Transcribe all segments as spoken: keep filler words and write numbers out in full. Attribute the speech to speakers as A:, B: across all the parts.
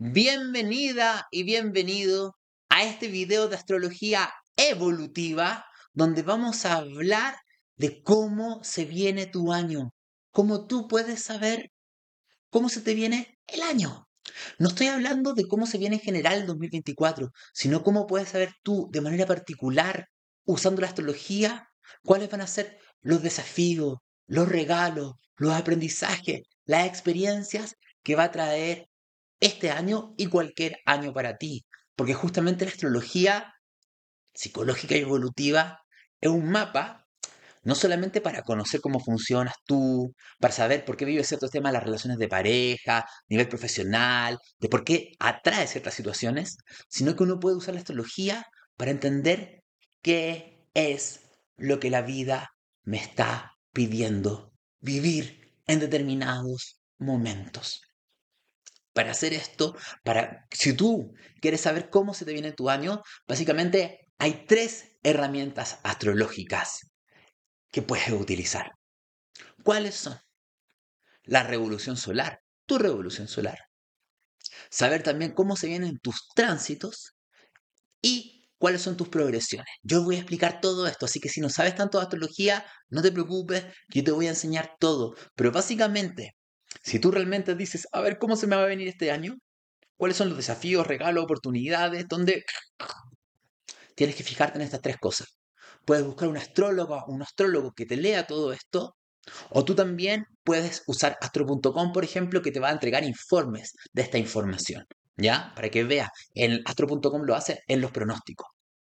A: Bienvenida y bienvenido a este video de astrología evolutiva donde vamos a hablar de cómo se viene tu año, cómo tú puedes saber cómo se te viene el año. No estoy hablando de cómo se viene en general el dos mil veinticuatro, sino cómo puedes saber tú de manera particular, usando la astrología, cuáles van a ser los desafíos, los regalos, los aprendizajes, las experiencias que va a traer este año y cualquier año para ti. Porque justamente la astrología psicológica y evolutiva es un mapa no solamente para conocer cómo funcionas tú, para saber por qué vives ciertos temas de las relaciones de pareja, nivel profesional, de por qué atrae ciertas situaciones, sino que uno puede usar la astrología para entender qué es lo que la vida me está pidiendo vivir en determinados momentos. Para hacer esto, para si tú quieres saber cómo se te viene tu año, básicamente hay tres herramientas astrológicas que puedes utilizar. ¿Cuáles son? La revolución solar, tu revolución solar. Saber también cómo se vienen tus tránsitos y cuáles son tus progresiones. Yo voy a explicar todo esto, así que si no sabes tanto de astrología, no te preocupes, yo te voy a enseñar todo. Pero básicamente, si tú realmente dices, a ver cómo se me va a venir este año, cuáles son los desafíos, regalos, oportunidades, donde tienes que fijarte en estas tres cosas. Puedes buscar un astrólogo, un astrólogo que te lea todo esto, o tú también puedes usar astro punto com, por ejemplo, que te va a entregar informes de esta información, ¿ya? Para que veas, en astro punto com lo hace en los pronósticos.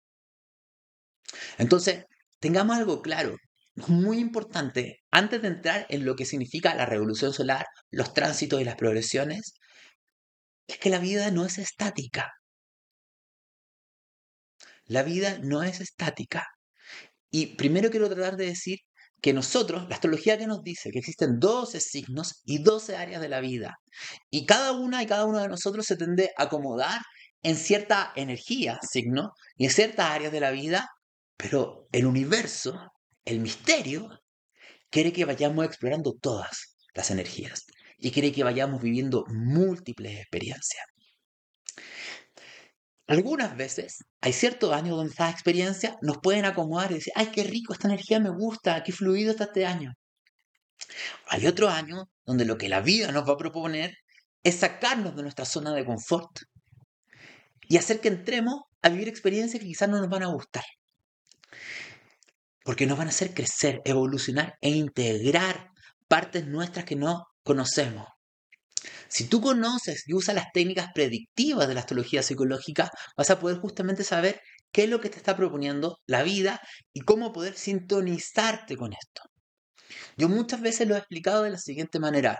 A: Entonces, tengamos algo claro, muy importante, antes de entrar en lo que significa la revolución solar, los tránsitos y las progresiones, es que la vida no es estática. La vida no es estática. Y primero quiero tratar de decir que nosotros, la astrología que nos dice que existen doce signos y doce áreas de la vida, y cada una y cada uno de nosotros se tiende a acomodar en cierta energía, signo, y en ciertas áreas de la vida, pero el universo, el misterio, quiere que vayamos explorando todas las energías y quiere que vayamos viviendo múltiples experiencias. Algunas veces hay ciertos años donde estas experiencias nos pueden acomodar y decir, ay, qué rico, esta energía me gusta, qué fluido está este año. Hay otros años donde lo que la vida nos va a proponer es sacarnos de nuestra zona de confort y hacer que entremos a vivir experiencias que quizás no nos van a gustar, porque nos van a hacer crecer, evolucionar e integrar partes nuestras que no conocemos. Si tú conoces y usas las técnicas predictivas de la astrología psicológica, vas a poder justamente saber qué es lo que te está proponiendo la vida y cómo poder sintonizarte con esto. Yo muchas veces lo he explicado de la siguiente manera.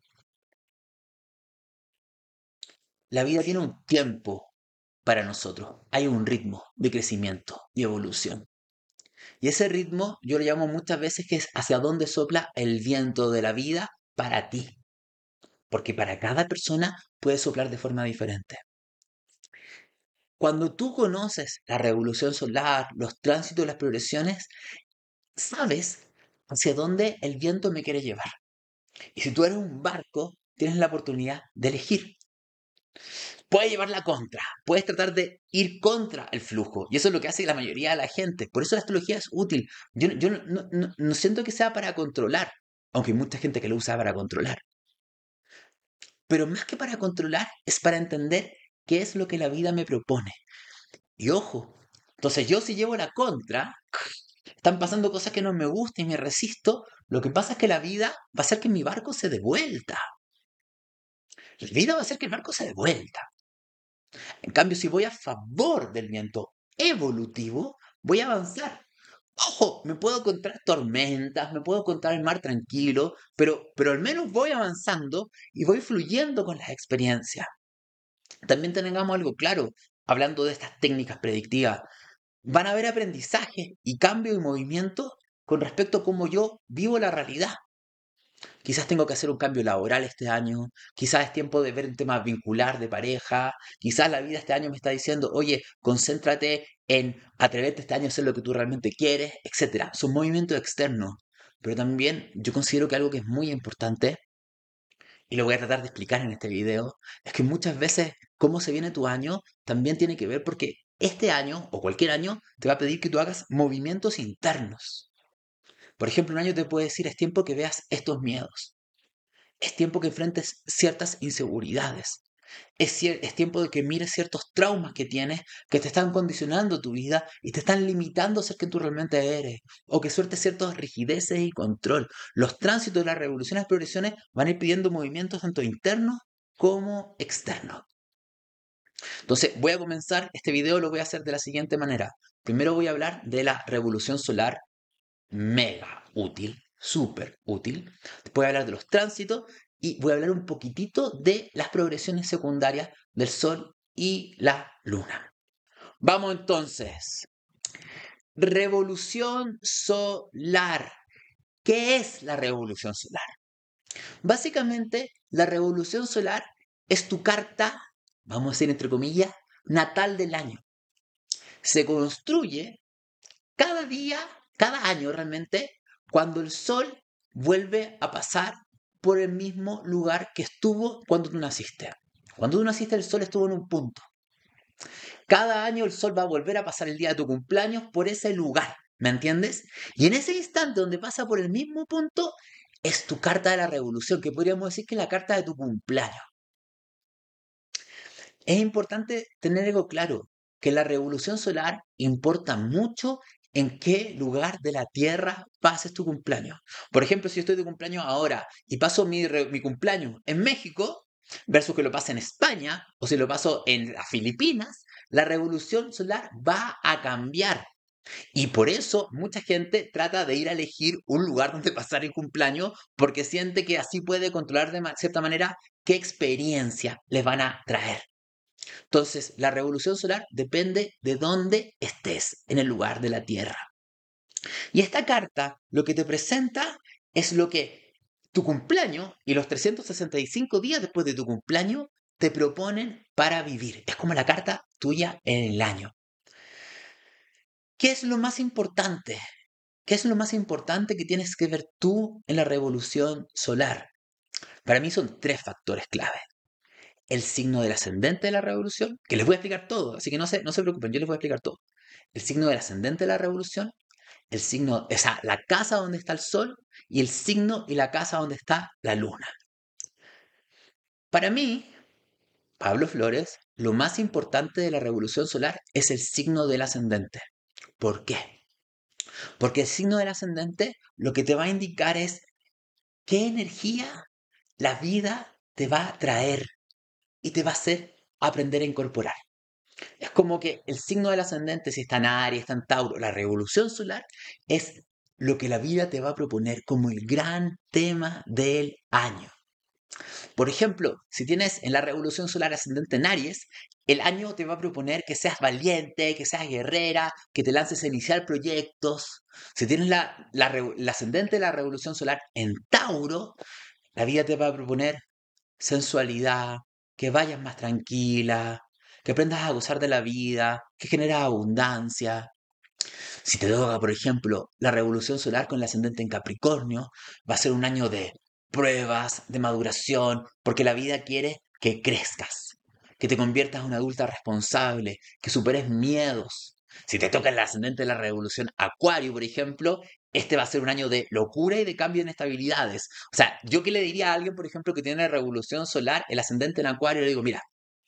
A: La vida tiene un tiempo para nosotros. Hay un ritmo de crecimiento y evolución. Y ese ritmo yo lo llamo muchas veces que es hacia dónde sopla el viento de la vida para ti. Porque para cada persona puede soplar de forma diferente. Cuando tú conoces la revolución solar, los tránsitos, las progresiones, sabes hacia dónde el viento me quiere llevar. Y si tú eres un barco, tienes la oportunidad de elegir. Puedes llevar la contra, puedes tratar de ir contra el flujo. Y eso es lo que hace la mayoría de la gente. Por eso la astrología es útil. Yo, yo no, no, no, no siento que sea para controlar, aunque hay mucha gente que lo usa para controlar. Pero más que para controlar, es para entender qué es lo que la vida me propone. Y ojo, entonces yo si llevo la contra, están pasando cosas que no me gustan y me resisto, lo que pasa es que la vida va a hacer que mi barco se dé vuelta. La vida va a hacer que el barco se dé vuelta. En cambio, si voy a favor del viento evolutivo, voy a avanzar. Ojo, me puedo encontrar tormentas, me puedo encontrar el mar tranquilo, pero, pero al menos voy avanzando y voy fluyendo con las experiencias. También tengamos algo claro, hablando de estas técnicas predictivas. Van a haber aprendizaje y cambio y movimiento con respecto a cómo yo vivo la realidad. Quizás tengo que hacer un cambio laboral este año, quizás es tiempo de ver un tema vincular de pareja, quizás la vida este año me está diciendo, oye, concéntrate en atreverte este año a hacer lo que tú realmente quieres, etcétera. Son movimientos externos, pero también yo considero que algo que es muy importante, y lo voy a tratar de explicar en este video, es que muchas veces cómo se viene tu año también tiene que ver porque este año o cualquier año te va a pedir que tú hagas movimientos internos. Por ejemplo, un año te puede decir, es tiempo que veas estos miedos. Es tiempo que enfrentes ciertas inseguridades. Es, cier- es tiempo de que mires ciertos traumas que tienes que te están condicionando tu vida y te están limitando a ser quien tú realmente eres. O que sueltes ciertas rigideces y control. Los tránsitos de las revoluciones y progresiones van a ir pidiendo movimientos tanto internos como externos. Entonces, voy a comenzar, este video lo voy a hacer de la siguiente manera. Primero voy a hablar de la revolución solar, mega útil, súper útil. Después voy a hablar de los tránsitos y voy a hablar un poquitito de las progresiones secundarias del Sol y la Luna. Vamos entonces. Revolución solar. ¿Qué es la revolución solar? Básicamente, la revolución solar es tu carta, vamos a decir entre comillas, natal del año. Se construye cada día, cada año realmente, cuando el Sol vuelve a pasar por el mismo lugar que estuvo cuando tú naciste. Cuando tú naciste, el Sol estuvo en un punto. Cada año el Sol va a volver a pasar el día de tu cumpleaños por ese lugar, ¿me entiendes? Y en ese instante donde pasa por el mismo punto, es tu carta de la revolución, que podríamos decir que es la carta de tu cumpleaños. Es importante tener algo claro, que la revolución solar importa mucho en qué lugar de la Tierra pases tu cumpleaños. Por ejemplo, si yo estoy de cumpleaños ahora y paso mi, re- mi cumpleaños en México, versus que lo pase en España o si lo paso en las Filipinas, la revolución solar va a cambiar. Y por eso mucha gente trata de ir a elegir un lugar donde pasar el cumpleaños porque siente que así puede controlar de ma- cierta manera qué experiencia les van a traer. Entonces, la revolución solar depende de dónde estés en el lugar de la Tierra. Y esta carta lo que te presenta es lo que tu cumpleaños y los trescientos sesenta y cinco días después de tu cumpleaños te proponen para vivir. Es como la carta tuya en el año. ¿Qué es lo más importante? ¿Qué es lo más importante que tienes que ver tú en la revolución solar? Para mí son tres factores clave. El signo del ascendente de la revolución, que les voy a explicar todo, así que no se, no se preocupen, yo les voy a explicar todo. El signo del ascendente de la revolución, el signo, o sea, la casa donde está el sol y el signo y la casa donde está la luna. Para mí, Pablo Flores, lo más importante de la revolución solar es el signo del ascendente. ¿Por qué? Porque el signo del ascendente lo que te va a indicar es qué energía la vida te va a traer y te va a hacer aprender a incorporar. Es como que el signo del ascendente, si está en Aries, está en Tauro, la revolución solar, es lo que la vida te va a proponer como el gran tema del año. Por ejemplo, si tienes en la revolución solar ascendente en Aries, el año te va a proponer que seas valiente, que seas guerrera, que te lances a iniciar proyectos. Si tienes la, la, la ascendente de la revolución solar en Tauro, la vida te va a proponer sensualidad, que vayas más tranquila, que aprendas a gozar de la vida, que generas abundancia. Si te toca, por ejemplo, la revolución solar con el ascendente en Capricornio, va a ser un año de pruebas, de maduración, porque la vida quiere que crezcas, que te conviertas en una adulta responsable, que superes miedos. Si te toca el ascendente de la revolución Acuario, por ejemplo, este va a ser un año de locura y de cambio en estabilidades. O sea, yo qué le diría a alguien, por ejemplo, que tiene revolución solar, el ascendente en Acuario, le digo, mira,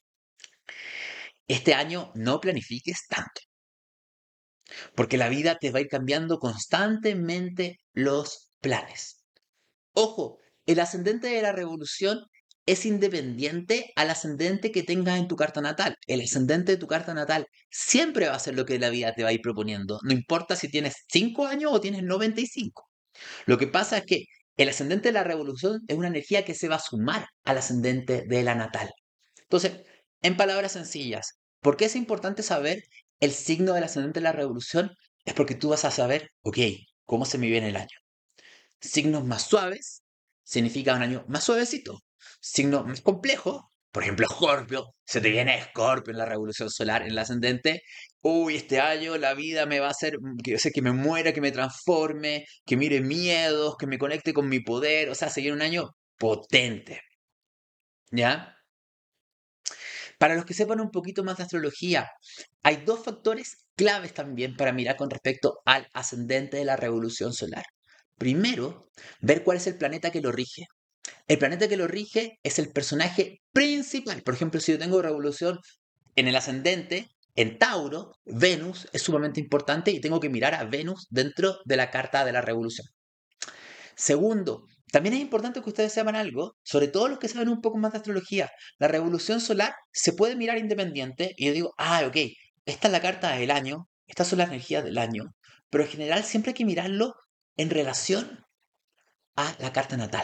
A: este año no planifiques tanto. Porque la vida te va a ir cambiando constantemente los planes. Ojo, el ascendente de la revolución es independiente al ascendente que tengas en tu carta natal. El ascendente de tu carta natal siempre va a ser lo que la vida te va a ir proponiendo. No importa si tienes cinco años o tienes noventa y cinco. Lo que pasa es que el ascendente de la revolución es una energía que se va a sumar al ascendente de la natal. Entonces, en palabras sencillas, ¿por qué es importante saber el signo del ascendente de la revolución? Es porque tú vas a saber, ok, cómo se me viene el año. Signos más suaves significa un año más suavecito. Signos más complejos, por ejemplo, Escorpio, se te viene Escorpio en la revolución solar, en el ascendente. Uy, este año la vida me va a hacer que, o sea, que me muera, que me transforme, que mire miedos, que me conecte con mi poder. O sea, se viene un año potente. ¿Ya? Para los que sepan un poquito más de astrología, hay dos factores claves también para mirar con respecto al ascendente de la revolución solar. Primero, ver cuál es el planeta que lo rige. El planeta que lo rige es el personaje principal. Por ejemplo, si yo tengo revolución en el ascendente, en Tauro, Venus es sumamente importante y tengo que mirar a Venus dentro de la carta de la revolución. Segundo, también es importante que ustedes sepan algo, sobre todo los que saben un poco más de astrología. La revolución solar se puede mirar independiente y yo digo, ah, ok, esta es la carta del año, estas son las energías del año, pero en general siempre hay que mirarlo en relación a la carta natal.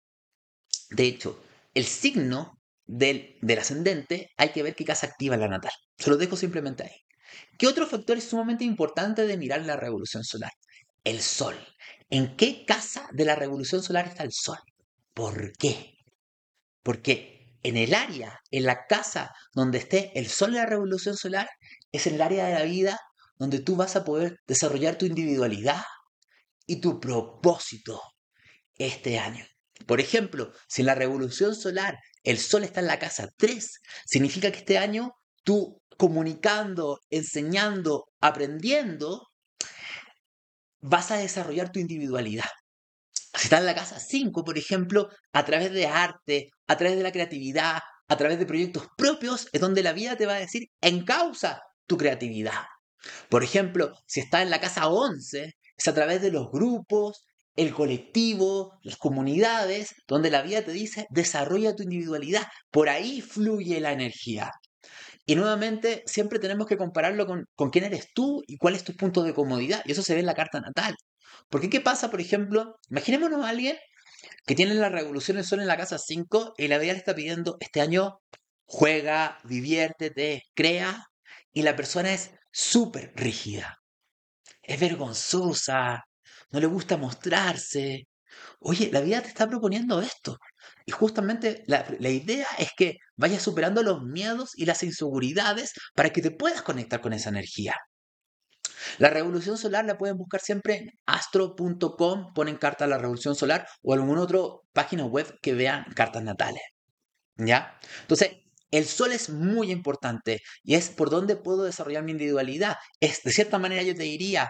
A: De hecho, el signo del, del ascendente hay que ver qué casa activa en la natal. Se lo dejo simplemente ahí. ¿Qué otro factor es sumamente importante de mirar la revolución solar? El sol. ¿En qué casa de la revolución solar está el sol? ¿Por qué? Porque en el área, en la casa donde esté el sol de la revolución solar, es en el área de la vida donde tú vas a poder desarrollar tu individualidad y tu propósito este año. Por ejemplo, si en la revolución solar el sol está en la casa tres, significa que este año tú comunicando, enseñando, aprendiendo, vas a desarrollar tu individualidad. Si está en la casa cinco, por ejemplo, a través de arte, a través de la creatividad, a través de proyectos propios, es donde la vida te va a decir, encausa tu creatividad. Por ejemplo, si está en la casa once, es a través de los grupos, el colectivo, las comunidades, donde la vida te dice, desarrolla tu individualidad. Por ahí fluye la energía. Y nuevamente, siempre tenemos que compararlo con, con quién eres tú y cuál es tu punto de comodidad. Y eso se ve en la carta natal. Porque, ¿qué pasa, por ejemplo? Imaginémonos a alguien que tiene la revolución del sol en la casa cinco y la vida le está pidiendo este año juega, diviértete, crea, y la persona es súper rígida, es vergonzosa, no le gusta mostrarse. Oye, la vida te está proponiendo esto. Y justamente la, la idea es que vayas superando los miedos y las inseguridades para que te puedas conectar con esa energía. La revolución solar la pueden buscar siempre en astro punto com, ponen carta a la revolución solar o alguna otra página web que vean cartas natales. ¿Ya? Entonces, el sol es muy importante y es por donde puedo desarrollar mi individualidad. Es, de cierta manera, yo te diría,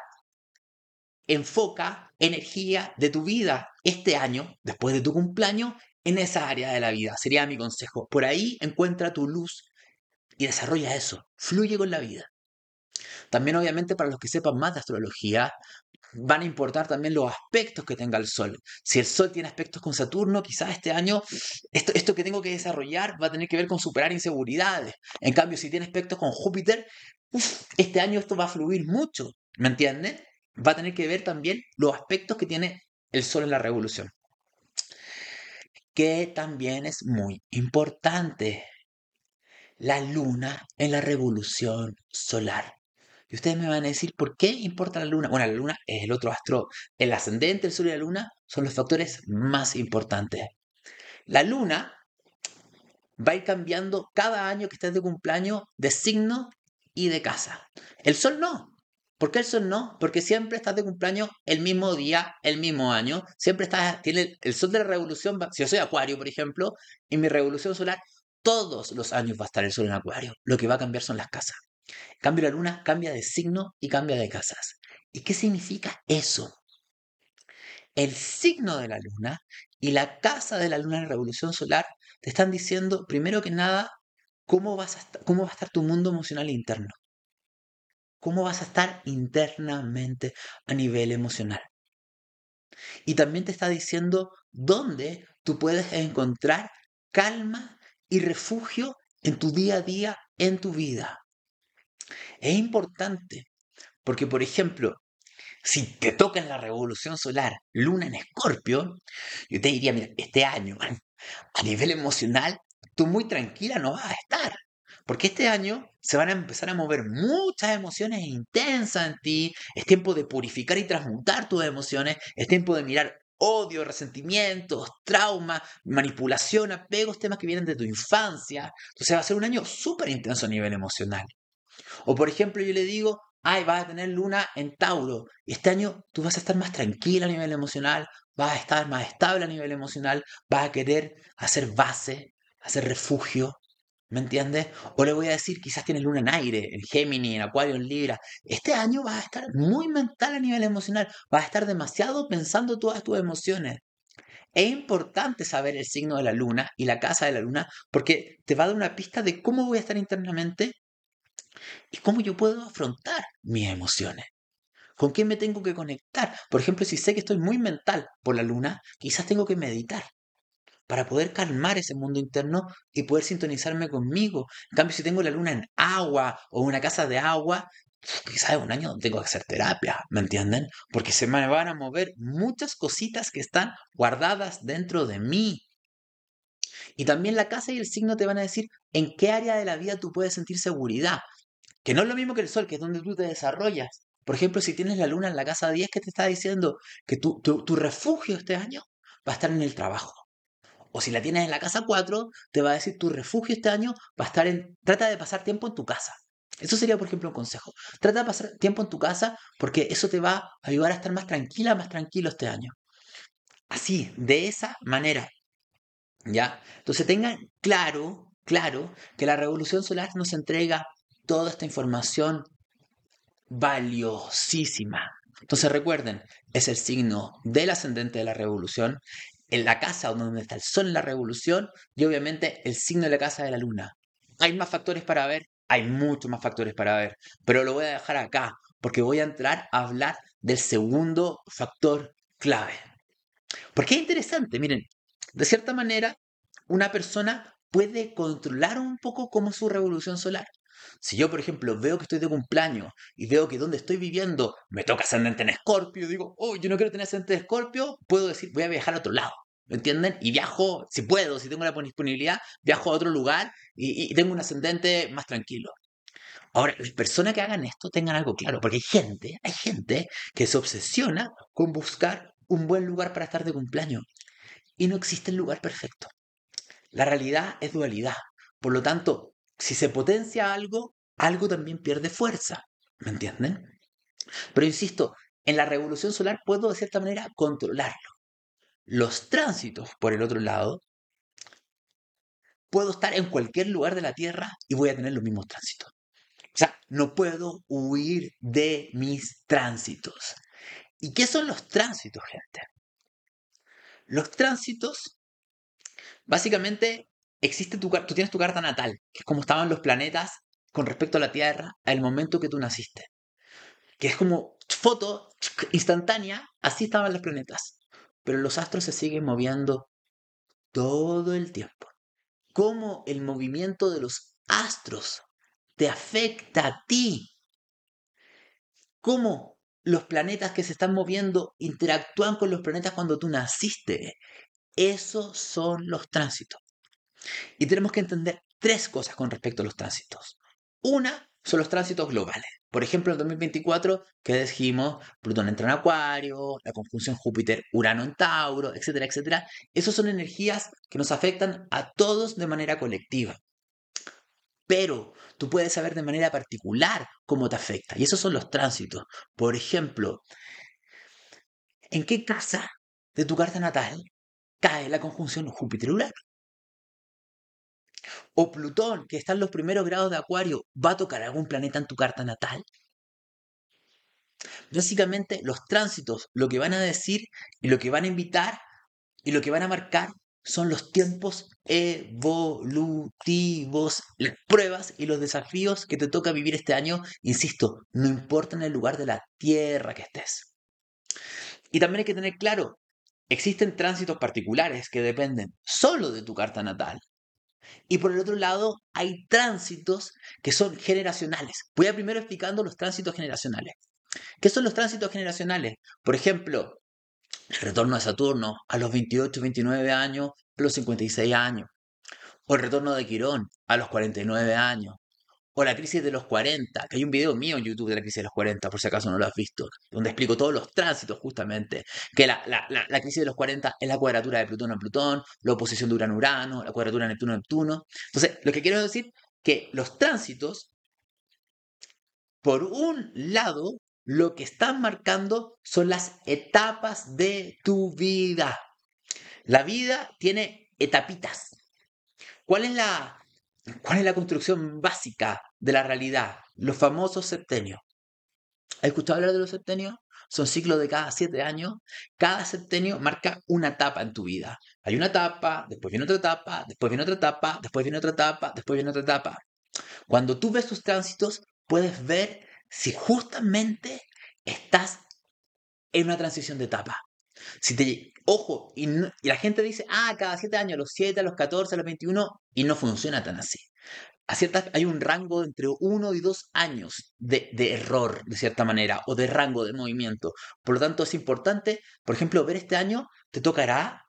A: enfoca energía de tu vida este año, después de tu cumpleaños, en esa área de la vida. Sería mi consejo. Por ahí encuentra tu luz y desarrolla eso. Fluye con la vida. También, obviamente, para los que sepan más de astrología, van a importar también los aspectos que tenga el Sol. Si el Sol tiene aspectos con Saturno, quizás este año esto, esto que tengo que desarrollar va a tener que ver con superar inseguridades. En cambio, si tiene aspectos con Júpiter, uf, este año esto va a fluir mucho, ¿me entienden? Va a tener que ver también los aspectos que tiene el Sol en la revolución, que también es muy importante. La Luna en la revolución solar. Y ustedes me van a decir, ¿por qué importa la luna? Bueno, la luna es el otro astro. El ascendente, el sol y la luna son los factores más importantes. La luna va a ir cambiando cada año que estés de cumpleaños de signo y de casa. El sol no. ¿Por qué el sol no? Porque siempre estás de cumpleaños el mismo día, el mismo año. Siempre estás, tiene el, el sol de la revolución. Si yo soy Acuario, por ejemplo, en mi revolución solar, todos los años va a estar el sol en Acuario. Lo que va a cambiar son las casas. En cambio, la luna cambia de signo y cambia de casas. ¿Y qué significa eso? El signo de la luna y la casa de la luna en revolución solar te están diciendo, primero que nada, cómo, vas a estar, cómo va a estar tu mundo emocional interno. Cómo vas a estar internamente a nivel emocional. Y también te está diciendo dónde tú puedes encontrar calma y refugio en tu día a día, en tu vida. Es importante porque, por ejemplo, si te toca en la revolución solar luna en Escorpio, yo te diría, mira, este año, a nivel emocional, tú muy tranquila no vas a estar. Porque este año se van a empezar a mover muchas emociones intensas en ti. Es tiempo de purificar y transmutar tus emociones. Es tiempo de mirar odio, resentimientos, traumas, manipulación, apegos, temas que vienen de tu infancia. Entonces va a ser un año súper intenso a nivel emocional. O por ejemplo, yo le digo, ay, vas a tener luna en Tauro. Y este año tú vas a estar más tranquila a nivel emocional, vas a estar más estable a nivel emocional, vas a querer hacer base, hacer refugio. ¿Me entiendes? O le voy a decir, quizás tienes luna en aire, en Géminis, en Acuario, en Libra. Este año vas a estar muy mental a nivel emocional. Vas a estar demasiado pensando todas tus emociones. Es importante saber el signo de la luna y la casa de la luna porque te va a dar una pista de cómo voy a estar internamente y cómo yo puedo afrontar mis emociones. ¿Con qué me tengo que conectar? Por ejemplo, si sé que estoy muy mental por la luna, quizás tengo que meditar para poder calmar ese mundo interno y poder sintonizarme conmigo. En cambio, si tengo la luna en agua o una casa de agua, quizás en un año tengo que hacer terapia, ¿me entienden? Porque se me van a mover muchas cositas que están guardadas dentro de mí. Y también la casa y el signo te van a decir en qué área de la vida tú puedes sentir seguridad. Que no es lo mismo que el sol, que es donde tú te desarrollas. Por ejemplo, si tienes la luna en la casa diez, que te está diciendo que tu, tu, tu refugio este año va a estar en el trabajo. O si la tienes en la casa cuatro, te va a decir tu refugio este año va a estar en... Trata de pasar tiempo en tu casa. Eso sería, por ejemplo, un consejo. Trata de pasar tiempo en tu casa porque eso te va a ayudar a estar más tranquila, más tranquilo este año. Así, de esa manera. ¿Ya? Entonces tengan claro, claro, que la revolución solar nos entrega toda esta información valiosísima. Entonces recuerden, es el signo del ascendente de la revolución, en la casa donde está el sol en la revolución y obviamente el signo de la casa de la luna. ¿Hay más factores para ver? Hay muchos más factores para ver, pero lo voy a dejar acá porque voy a entrar a hablar del segundo factor clave. Porque es interesante, miren, de cierta manera, una persona puede controlar un poco cómo es su revolución solar. Si yo, por ejemplo, veo que estoy de cumpleaños y veo que donde estoy viviendo me toca ascendente en Escorpio, digo, oh, yo no quiero tener ascendente en Escorpio, puedo decir, voy a viajar a otro lado. ¿Me entienden? Y viajo, si puedo, si tengo la disponibilidad, viajo a otro lugar y, y tengo un ascendente más tranquilo. Ahora, las personas que hagan esto tengan algo claro, porque hay gente, hay gente que se obsesiona con buscar un buen lugar para estar de cumpleaños. Y no existe el lugar perfecto. La realidad es dualidad. Por lo tanto, si se potencia algo, algo también pierde fuerza. ¿Me entienden? Pero insisto, en la revolución solar puedo de cierta manera controlarlo. Los tránsitos, por el otro lado, puedo estar en cualquier lugar de la Tierra y voy a tener los mismos tránsitos. O sea, no puedo huir de mis tránsitos. ¿Y qué son los tránsitos, gente? Los tránsitos, básicamente, existe tu, tú tienes tu carta natal, que es como estaban los planetas con respecto a la Tierra al momento que tú naciste. Que es como foto instantánea, así estaban los planetas. Pero los astros se siguen moviendo todo el tiempo. ¿Cómo el movimiento de los astros te afecta a ti? ¿Cómo los planetas que se están moviendo interactúan con los planetas cuando tú naciste? Esos son los tránsitos. Y tenemos que entender tres cosas con respecto a los tránsitos. Una son los tránsitos globales. Por ejemplo, en dos mil veinticuatro, que dijimos, Plutón entra en Acuario, la conjunción Júpiter-Urano en Tauro, etcétera, etcétera. Esas son energías que nos afectan a todos de manera colectiva. Pero tú puedes saber de manera particular cómo te afecta. Y esos son los tránsitos. Por ejemplo, ¿en qué casa de tu carta natal cae la conjunción Júpiter-Urano? O Plutón, que está en los primeros grados de Acuario, ¿va a tocar algún planeta en tu carta natal? Básicamente, los tránsitos lo que van a decir y lo que van a invitar y lo que van a marcar son los tiempos evolutivos, las pruebas y los desafíos que te toca vivir este año, insisto, no importa en el lugar de la Tierra que estés. Y también hay que tener claro, existen tránsitos particulares que dependen solo de tu carta natal. Y por el otro lado, hay tránsitos que son generacionales. Voy a primero explicando los tránsitos generacionales. ¿Qué son los tránsitos generacionales? Por ejemplo, el retorno de Saturno a los veintiocho, veintinueve años, a los cincuenta y seis años. O el retorno de Quirón a los cuarenta y nueve años. O la crisis de los cuarenta, que hay un video mío en YouTube de la crisis de los cuarenta, por si acaso no lo has visto, donde explico todos los tránsitos justamente. Que la, la, la, la crisis de los cuarenta es la cuadratura de Plutón a Plutón, la oposición de Urano a Urano, la cuadratura de Neptuno a Neptuno. Entonces, lo que quiero decir que los tránsitos, por un lado, lo que están marcando son las etapas de tu vida. La vida tiene etapitas. ¿Cuál es la ¿Cuál es la construcción básica de la realidad? Los famosos septenios. ¿Has escuchado hablar de los septenios? Son ciclos de cada siete años. Cada septenio marca una etapa en tu vida. Hay una etapa, después viene otra etapa, después viene otra etapa, después viene otra etapa, después viene otra etapa. Cuando tú ves tus tránsitos, puedes ver si justamente estás en una transición de etapa. Si te, ojo, y, no- y la gente dice, ah, cada siete años, a los siete, a los catorce, a los veintiuno, y no funciona tan así. A ciertas, hay un rango de entre uno y dos años de, de error, de cierta manera, o de rango de movimiento. Por lo tanto, es importante, por ejemplo, ver este año, te tocará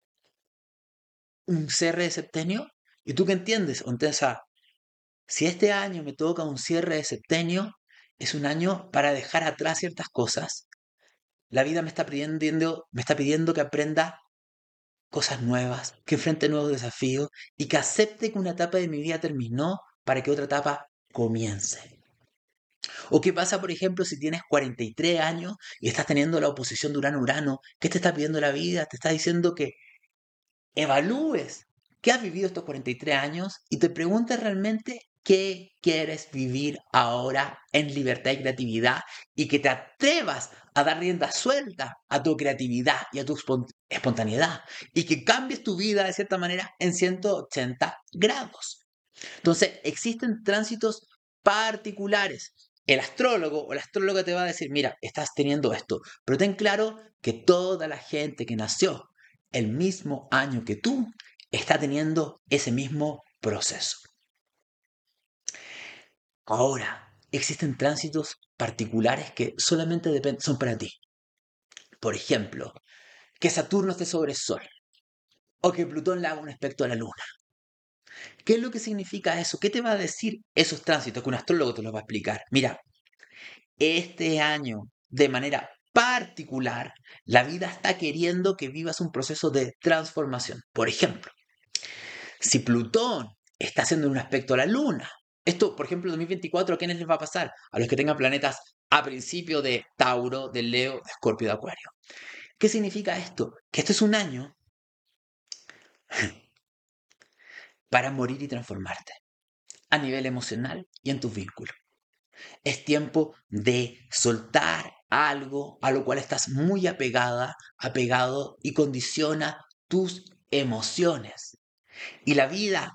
A: un cierre de septenio, y tú qué entiendes, o sea, si este año me toca un cierre de septenio, es un año para dejar atrás ciertas cosas. La vida me está pidiendo, me está pidiendo que aprenda cosas nuevas, que enfrente nuevos desafíos y que acepte que una etapa de mi vida terminó para que otra etapa comience. ¿O qué pasa, por ejemplo, si tienes cuarenta y tres años y estás teniendo la oposición de Urano-Urano? ¿Qué te está pidiendo la vida? Te está diciendo que evalúes qué has vivido estos cuarenta y tres años y te preguntes realmente qué quieres vivir ahora en libertad y creatividad y que te atrevas a dar rienda suelta a tu creatividad y a tu espontaneidad y que cambies tu vida de cierta manera en ciento ochenta grados. Entonces, existen tránsitos particulares. El astrólogo o la astróloga te va a decir, mira, estás teniendo esto, pero ten claro que toda la gente que nació el mismo año que tú está teniendo ese mismo proceso. Ahora, existen tránsitos particulares que solamente dependen, son para ti. Por ejemplo, que Saturno esté sobre el Sol o que Plutón le haga un aspecto a la Luna. ¿Qué es lo que significa eso? ¿Qué te va a decir esos tránsitos? Que un astrólogo te los va a explicar. Mira, este año, de manera particular, la vida está queriendo que vivas un proceso de transformación. Por ejemplo, si Plutón está haciendo un aspecto a la Luna, esto, por ejemplo, en dos mil veinticuatro, ¿a quiénes les va a pasar? A los que tengan planetas a principio de Tauro, de Leo, de Escorpio, de Acuario. ¿Qué significa esto? Que este es un año para morir y transformarte a nivel emocional y en tus vínculos. Es tiempo de soltar algo a lo cual estás muy apegada, apegado y condiciona tus emociones. Y la vida,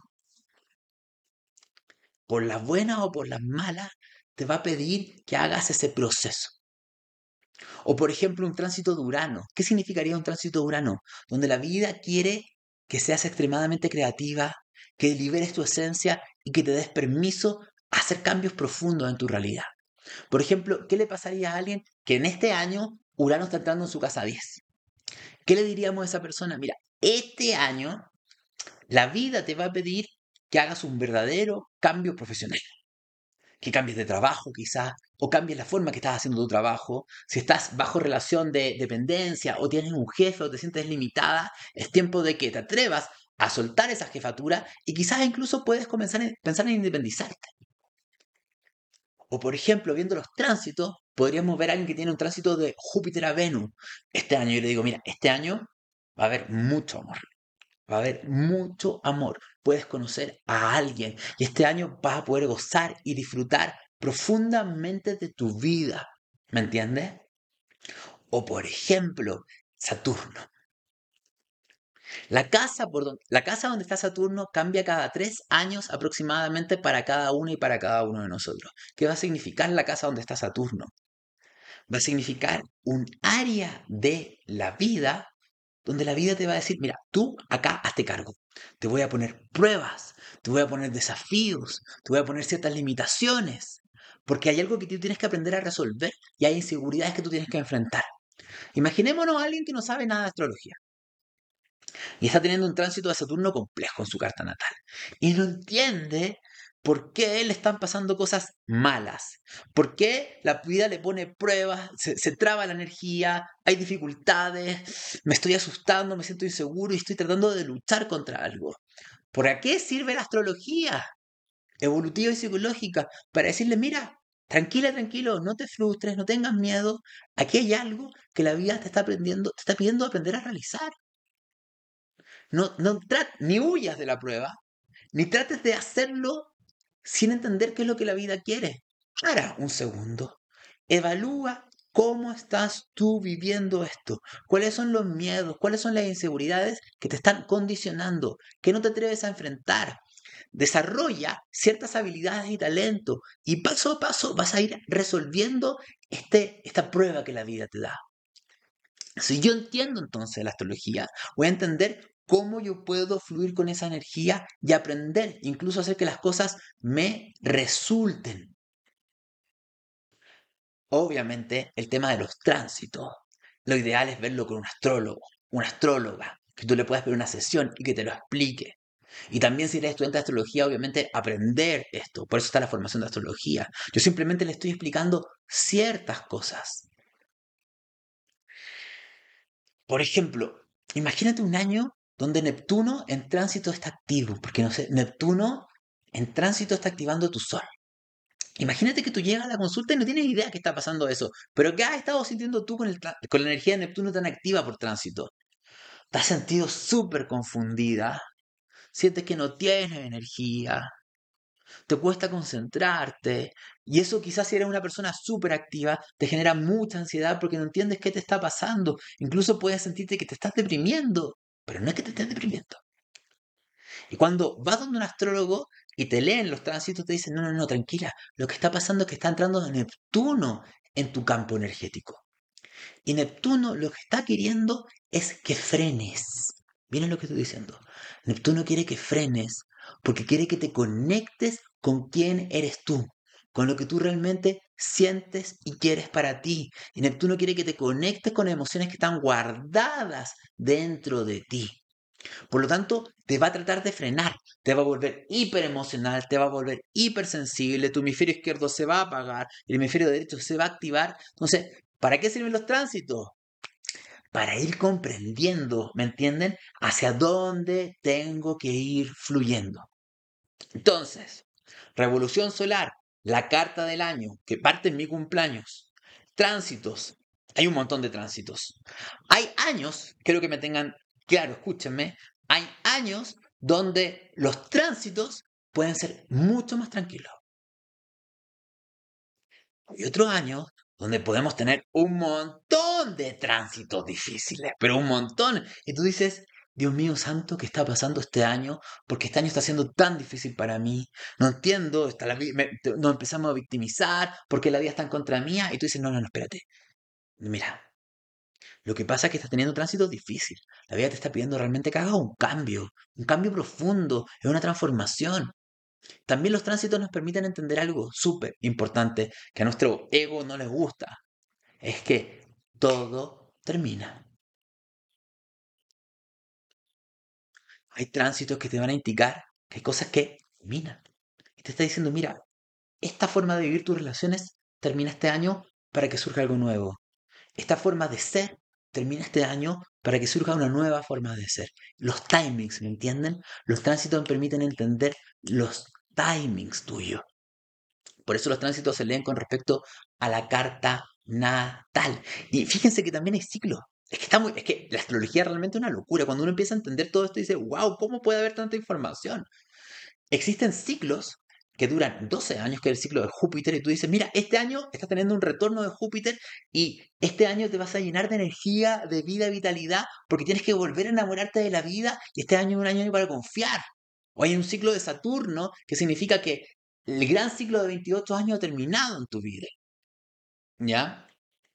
A: por las buenas o por las malas, te va a pedir que hagas ese proceso. O por ejemplo, un tránsito de Urano. ¿Qué significaría un tránsito de Urano? Donde la vida quiere que seas extremadamente creativa, que liberes tu esencia y que te des permiso a hacer cambios profundos en tu realidad. Por ejemplo, ¿qué le pasaría a alguien que en este año Urano está entrando en su casa diez? ¿Qué le diríamos a esa persona? Mira, este año la vida te va a pedir que hagas un verdadero cambio profesional. Que cambies de trabajo quizás, o cambies la forma que estás haciendo tu trabajo. Si estás bajo relación de dependencia o tienes un jefe o te sientes limitada, es tiempo de que te atrevas a soltar esa jefatura y quizás incluso puedes comenzar a pensar en independizarte. O por ejemplo, viendo los tránsitos, podríamos ver a alguien que tiene un tránsito de Júpiter a Venus. Este año yo le digo, mira, este año va a haber mucho amor. Va a haber mucho amor. Puedes conocer a alguien y este año vas a poder gozar y disfrutar profundamente de tu vida. ¿Me entiendes? O por ejemplo, Saturno. La casa, por donde, la casa donde está Saturno cambia cada tres años aproximadamente para cada uno y para cada uno de nosotros. ¿Qué va a significar la casa donde está Saturno? Va a significar un área de la vida donde la vida te va a decir, mira, tú acá hazte cargo. Te voy a poner pruebas, te voy a poner desafíos, te voy a poner ciertas limitaciones, porque hay algo que tú tienes que aprender a resolver y hay inseguridades que tú tienes que enfrentar. Imaginémonos a alguien que no sabe nada de astrología y está teniendo un tránsito de Saturno complejo en su carta natal y no entiende por qué le están pasando cosas malas, por qué la vida le pone pruebas, se, se traba la energía, hay dificultades, me estoy asustando, me siento inseguro y estoy tratando de luchar contra algo. ¿Por qué sirve la astrología evolutiva y psicológica? Para decirle, mira, tranquila, tranquilo, no te frustres, no tengas miedo, aquí hay algo que la vida te está aprendiendo, te está pidiendo aprender a realizar. No, no ni huyas de la prueba, ni trates de hacerlo sin entender qué es lo que la vida quiere. Para un segundo. Evalúa cómo estás tú viviendo esto. ¿Cuáles son los miedos? ¿Cuáles son las inseguridades que te están condicionando? ¿Que no te atreves a enfrentar? Desarrolla ciertas habilidades y talentos y paso a paso vas a ir resolviendo este, esta prueba que la vida te da. Si yo entiendo entonces la astrología, voy a entender cómo yo puedo fluir con esa energía y aprender, incluso hacer que las cosas me resulten. Obviamente, el tema de los tránsitos. Lo ideal es verlo con un astrólogo, una astróloga, que tú le puedas ver una sesión y que te lo explique. Y también si eres estudiante de astrología, obviamente aprender esto. Por eso está la formación de astrología. Yo simplemente le estoy explicando ciertas cosas. Por ejemplo, imagínate un año donde Neptuno en tránsito está activo, porque no sé, Neptuno en tránsito está activando tu sol. Imagínate que tú llegas a la consulta y no tienes idea que está pasando eso, pero ¿qué has estado sintiendo tú con, el con la energía de Neptuno tan activa por tránsito? Te has sentido súper confundida, sientes que no tienes energía, te cuesta concentrarte, y eso quizás si eres una persona súper activa, te genera mucha ansiedad porque no entiendes qué te está pasando. Incluso puedes sentirte que te estás deprimiendo, pero no es que te estés deprimiendo. Y cuando vas donde un astrólogo y te leen los tránsitos, te dicen, no, no, no, tranquila, lo que está pasando es que está entrando Neptuno en tu campo energético. Y Neptuno lo que está queriendo es que frenes. Miren lo que estoy diciendo. Neptuno quiere que frenes porque quiere que te conectes con quién eres tú, con lo que tú realmente sientes y quieres para ti. Y Neptuno quiere que te conectes con emociones que están guardadas dentro de ti. Por lo tanto, te va a tratar de frenar, te va a volver hiperemocional, te va a volver hipersensible, tu hemisferio izquierdo se va a apagar, el hemisferio derecho se va a activar. Entonces, ¿para qué sirven los tránsitos? Para ir comprendiendo, ¿me entienden? Hacia dónde tengo que ir fluyendo. Entonces, revolución solar, la carta del año, que parte en mi cumpleaños. Tránsitos, hay un montón de tránsitos. Hay años, creo que me tengan claro, escúchenme, hay años donde los tránsitos pueden ser mucho más tranquilos. Hay otros años donde podemos tener un montón de tránsitos difíciles, pero un montón. Y tú dices, Dios mío santo, ¿qué está pasando este año? Porque este año está siendo tan difícil para mí. No entiendo, está la, me, nos empezamos a victimizar porque la vida está en contra mía. Y tú dices, no, no, no, espérate. Mira, lo que pasa es que estás teniendo tránsito difícil. La vida te está pidiendo realmente que hagas un cambio, un cambio profundo, es una transformación. También los tránsitos nos permiten entender algo súper importante que a nuestro ego no les gusta. Es que todo termina. Hay tránsitos que te van a indicar que hay cosas que terminan. Y te está diciendo, mira, esta forma de vivir tus relaciones termina este año para que surja algo nuevo. Esta forma de ser termina este año para que surja una nueva forma de ser. Los timings, ¿me entienden? Los tránsitos me permiten entender los timings tuyos. Por eso los tránsitos se leen con respecto a la carta natal. Y fíjense que también hay ciclos. Es que, está muy, es que la astrología es realmente una locura. Cuando uno empieza a entender todo esto, dice, wow, ¿cómo puede haber tanta información? Existen ciclos que duran doce años, que es el ciclo de Júpiter, y tú dices, mira, este año estás teniendo un retorno de Júpiter y este año te vas a llenar de energía, de vida, vitalidad, porque tienes que volver a enamorarte de la vida y este año es un año para confiar. O hay un ciclo de Saturno que significa que el gran ciclo de veintiocho años ha terminado en tu vida. ¿Ya?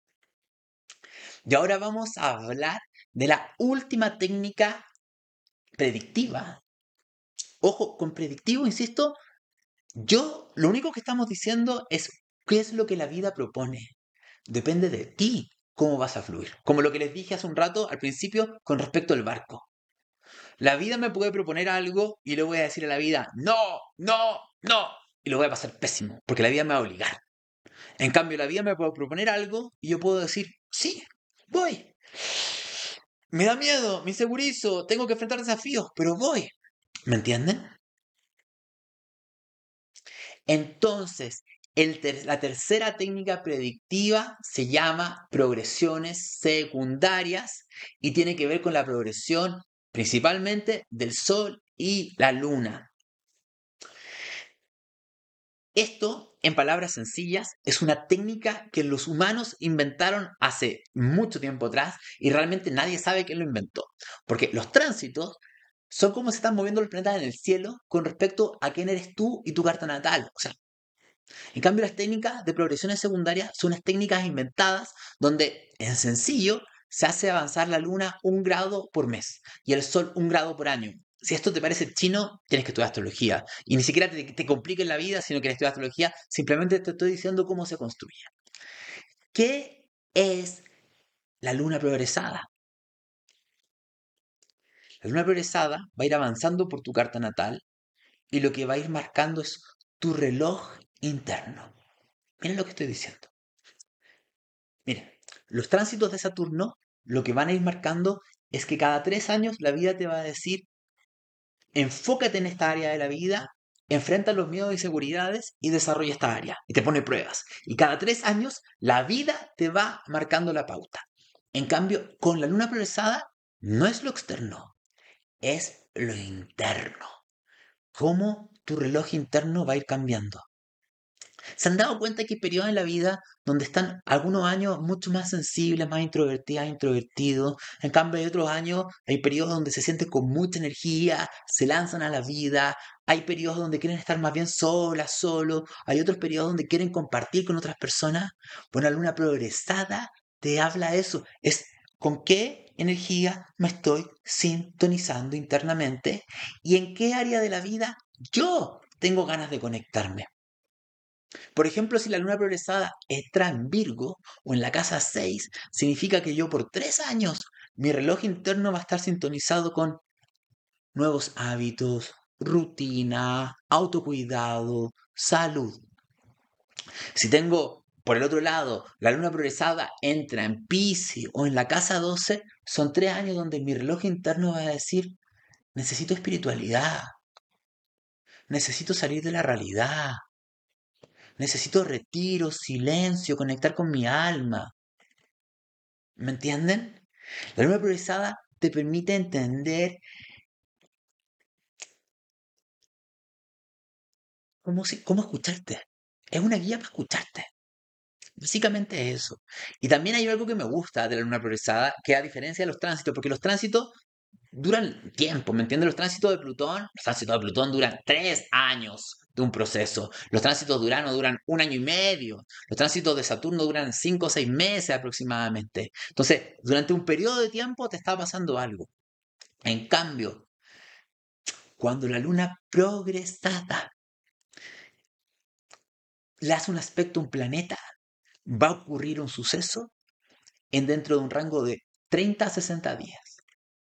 A: Y ahora vamos a hablar de la última técnica predictiva. Ojo, con predictivo, insisto, yo lo único que estamos diciendo es qué es lo que la vida propone. Depende de ti cómo vas a fluir. Como lo que les dije hace un rato al principio con respecto al barco. La vida me puede proponer algo y le voy a decir a la vida, no, no, no. Y lo voy a pasar pésimo, porque la vida me va a obligar. En cambio, la vida me puede proponer algo y yo puedo decir, sí, voy. Me da miedo, me insegurizo, tengo que enfrentar desafíos, pero voy. ¿Me entienden? Entonces, el ter la tercera técnica predictiva se llama progresiones secundarias y tiene que ver con la progresión principalmente del Sol y la Luna. Esto, en palabras sencillas, es una técnica que los humanos inventaron hace mucho tiempo atrás y realmente nadie sabe quién lo inventó. Porque los tránsitos son como se están moviendo los planetas en el cielo con respecto a quién eres tú y tu carta natal. O sea, en cambio, las técnicas de progresiones secundarias son unas técnicas inventadas donde, en sencillo, se hace avanzar la luna un grado por mes y el sol un grado por año. Si esto te parece chino, tienes que estudiar astrología. Y ni siquiera te, te compliques la vida si no quieres estudiar astrología, simplemente te estoy diciendo cómo se construye. ¿Qué es la luna progresada? La luna progresada va a ir avanzando por tu carta natal y lo que va a ir marcando es tu reloj interno. Miren lo que estoy diciendo. Miren, los tránsitos de Saturno lo que van a ir marcando es que cada tres años la vida te va a decir, enfócate en esta área de la vida, enfrenta los miedos y inseguridades y desarrolla esta área. Y te pone pruebas. Y cada tres años la vida te va marcando la pauta. En cambio, con la luna progresada no es lo externo, es lo interno. Cómo tu reloj interno va a ir cambiando. ¿Se han dado cuenta que hay periodos en la vida donde están algunos años mucho más sensibles, más introvertidas, introvertidos? En cambio, hay otros años, hay periodos donde se sienten con mucha energía, se lanzan a la vida. Hay periodos donde quieren estar más bien solas, solos. Hay otros periodos donde quieren compartir con otras personas. Bueno, la luna progresada te habla de eso. Es con qué energía me estoy sintonizando internamente y en qué área de la vida yo tengo ganas de conectarme. Por ejemplo, si la luna progresada está en Virgo o en la casa seis, significa que yo por tres años mi reloj interno va a estar sintonizado con nuevos hábitos, rutina, autocuidado, salud. Si tengo, por el otro lado, la luna progresada entra en Piscis o en la casa doce, son tres años donde mi reloj interno va a decir, necesito espiritualidad, necesito salir de la realidad, necesito retiro, silencio, conectar con mi alma. ¿Me entienden? La luna progresada te permite entender cómo, si- cómo escucharte. Es una guía para escucharte. Básicamente eso. Y también hay algo que me gusta de la luna progresada, que a diferencia de los tránsitos, porque los tránsitos duran tiempo, ¿me entiendes? Los tránsitos de Plutón, los tránsitos de Plutón duran tres años de un proceso. Los tránsitos de Urano duran un año y medio. Los tránsitos de Saturno duran cinco o seis meses aproximadamente. Entonces, durante un periodo de tiempo te está pasando algo. En cambio, cuando la luna progresada le hace un aspecto a un planeta, va a ocurrir un suceso en dentro de un rango de treinta a sesenta días.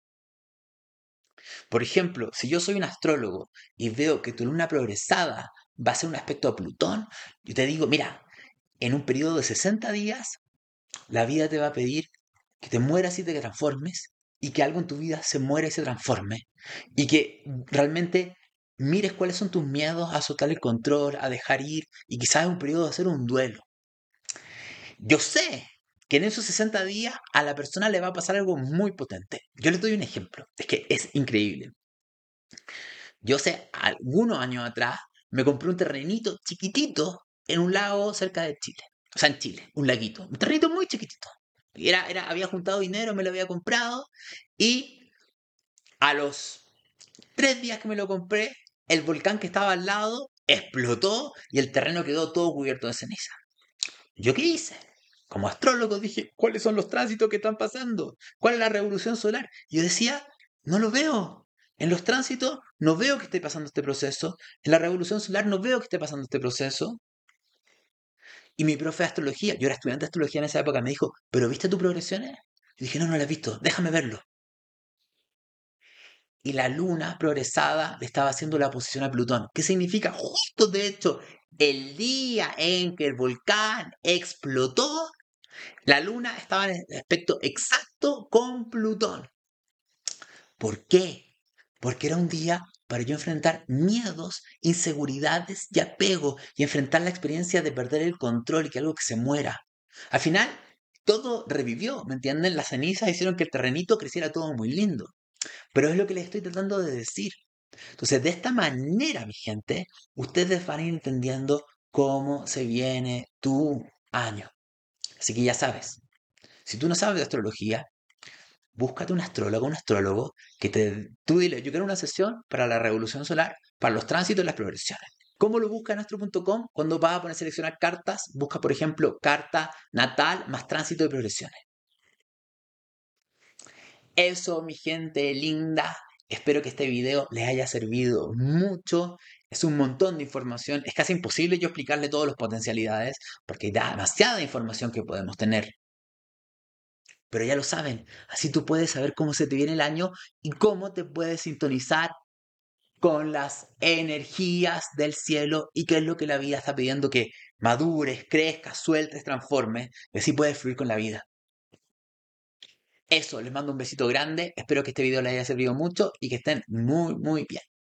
A: Por ejemplo, si yo soy un astrólogo y veo que tu luna progresada va a ser un aspecto a Plutón, yo te digo, mira, en un periodo de sesenta días, la vida te va a pedir que te mueras y te transformes, y que algo en tu vida se muera y se transforme, y que realmente mires cuáles son tus miedos a soltar el control, a dejar ir, y quizás es un periodo de hacer un duelo. Yo sé que en esos sesenta días a la persona le va a pasar algo muy potente. Yo les doy un ejemplo, es que es increíble. Yo sé, algunos años atrás me compré un terrenito chiquitito en un lago cerca de Chile. O sea, en Chile, un laguito. Un terrenito muy chiquitito. Era, era, había juntado dinero, me lo había comprado y a los tres días que me lo compré, el volcán que estaba al lado explotó y el terreno quedó todo cubierto de ceniza. ¿Yo qué hice? Como astrólogo dije, ¿cuáles son los tránsitos que están pasando? ¿Cuál es la revolución solar? Y yo decía, no lo veo. En los tránsitos no veo que esté pasando este proceso. En la revolución solar no veo que esté pasando este proceso. Y mi profe de astrología, yo era estudiante de astrología en esa época, me dijo, ¿pero viste tus progresiones? Y dije, no, no las he visto, déjame verlo. Y la luna progresada le estaba haciendo la posición a Plutón. ¿Qué significa? Justo de hecho, el día en que el volcán explotó, la luna estaba en el aspecto exacto con Plutón. ¿Por qué? Porque era un día para yo enfrentar miedos, inseguridades y apego y enfrentar la experiencia de perder el control y que algo que se muera. Al final, todo revivió, ¿me entienden? Las cenizas hicieron que el terrenito creciera todo muy lindo. Pero es lo que les estoy tratando de decir. Entonces, de esta manera, mi gente, ustedes van a ir entendiendo cómo se viene tu año. Así que ya sabes, si tú no sabes de astrología, búscate un astrólogo, un astrólogo que te, tú dile, yo quiero una sesión para la revolución solar, para los tránsitos y las progresiones. ¿Cómo lo busca en astro punto com? Cuando vas a poner a seleccionar cartas, busca, por ejemplo, carta natal más tránsito de progresiones. Eso, mi gente linda. Espero que este video les haya servido mucho. Es un montón de información. Es casi imposible yo explicarle todas las potencialidades porque hay demasiada información que podemos tener. Pero ya lo saben. Así tú puedes saber cómo se te viene el año y cómo te puedes sintonizar con las energías del cielo y qué es lo que la vida está pidiendo que madures, crezcas, sueltes, transformes, y así puedes fluir con la vida. Eso, les mando un besito grande, espero que este video les haya servido mucho y que estén muy, muy bien.